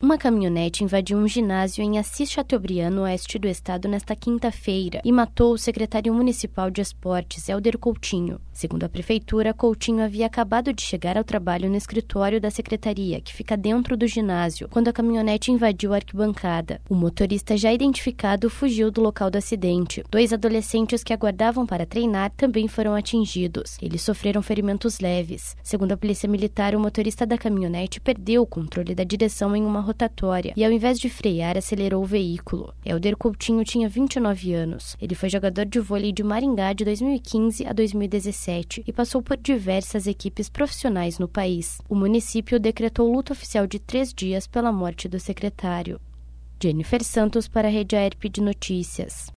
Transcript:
Uma caminhonete invadiu um ginásio em Assis Chateaubriand, no oeste do estado, nesta quinta-feira e matou o secretário municipal de esportes, Hélder Coutinho. Segundo a prefeitura, Coutinho havia acabado de chegar ao trabalho no escritório da secretaria, que fica dentro do ginásio, quando a caminhonete invadiu a arquibancada. O motorista, já identificado, fugiu do local do acidente. 2 adolescentes que aguardavam para treinar também foram atingidos. Eles sofreram ferimentos leves. Segundo a polícia militar, o motorista da caminhonete perdeu o controle da direção em uma rotatória e, ao invés de frear, acelerou o veículo. Hélder Coutinho tinha 29 anos. Ele foi jogador de vôlei de Maringá de 2015 a 2017 e passou por diversas equipes profissionais no país. O município decretou luto oficial de 3 dias pela morte do secretário. Jennifer Santos para a Rede AERP de Notícias.